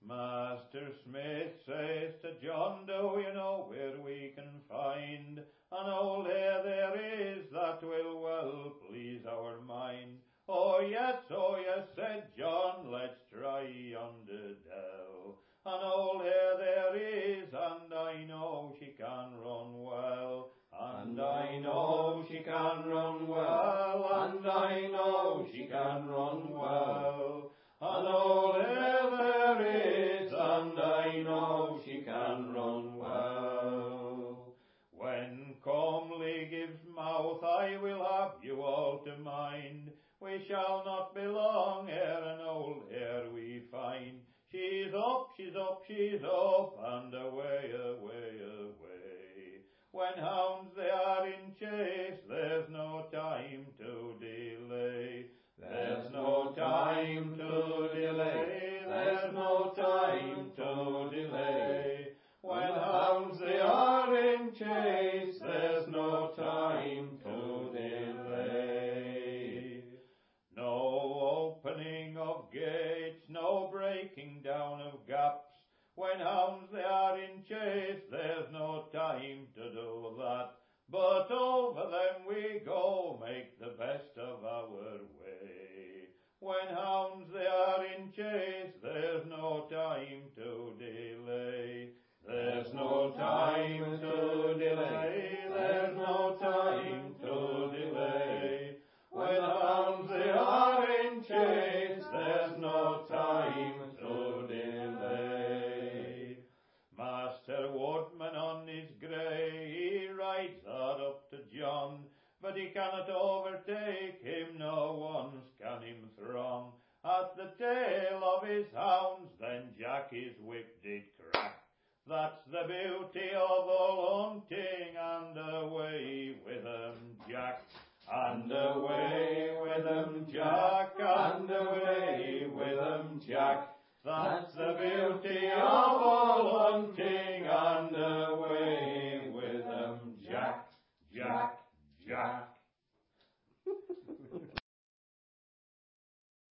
Master Smith says to John, do you know where we can find an old hare there is that will well please our mind? Oh yes, said John, let's try yonder dell. An old hare there is, and I know she can run well. And I know she can run well, and I know she can run well. An old hare there is, and I know she can run well. When comely gives mouth, I will have you all to mind. We shall not be long ere an old hare we find. She's up, she's up, she's up, and away, away, away. When hounds they are in chase, there's no time to delay. There's no time to delay, there's no time to delay. When hounds they are in chase, there's no time to delay. No opening of gates, no breaking down of gaps. When hounds they are in chase, there's no time to do that. But over them we go, make the best of our way. When hounds they are in chase, there's no time to delay. There's no time to delay, there's no time to delay. When hounds they are in chase, there's no time to delay. Master Woodman on his grey, he rides hard up to John, but he cannot overtake him, no ones can him throng. At the tail of his hounds, then Jack his whip did crack. That's the beauty of all hunting, and away with 'em, Jack. And away with 'em, Jack, and away with 'em, Jack. That's the beauty of all hunting,